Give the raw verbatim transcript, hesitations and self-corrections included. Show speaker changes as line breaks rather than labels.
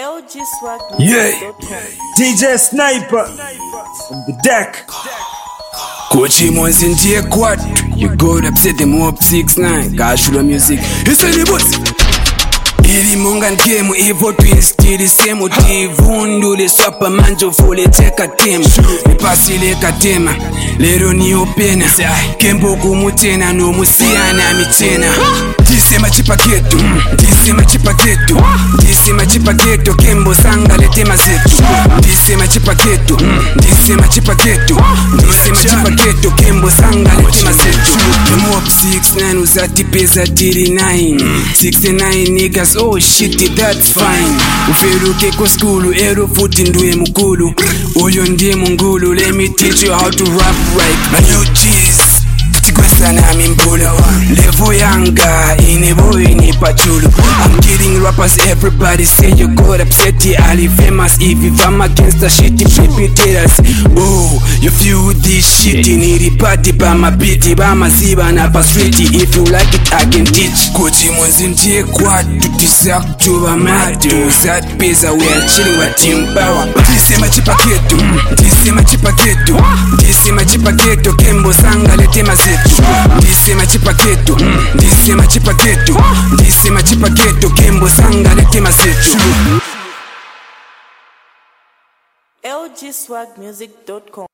L G Swag.
Yeah, D J Sniper on the deck.
Coach Monzi ndiye quad. You go upset them up six nine. Kashula music. It's any boss. Ili monga ngemu Evo twins tiri semu tivundu le swapa manjo fole teka tema Nipasi le katema lero ni opena Kembo kumutena no musiana mitena Disema chipaketu Disema chipaketu Disema chipaketu Kembo sanga le tema zetu Disema chipaketu Disema chipaketu Disema chipaketu Kembo sanga le tema zetu Demo up six nine uzati pesa tiri nine sixty-nine niggas oh shit that's fine Uferuke kwa skulu ero futi nduye mukulu Uyo ndiye mungulu let me teach you how to rap right My new cheese Tikwesa na mimbula Levo yanga ine boy ni pachulu I'm kidding rappers everybody say you got upset Ali famous if I'm against the shitty preparators Oh you feel this shit Niri party ba mabiti ba maziba na pa streety If you like it I can teach Kochi Monzi ndiye quad Tutisak tuba madu Zat pesa we are chilling with team power Disema chipaketu Disema chipaketu Disema chipaketu Kembo sanga letema zetu Disema chipaketu Disema chipaketu Disema chipaketu Kembo sanga letema zetu
L G Swag Music dot com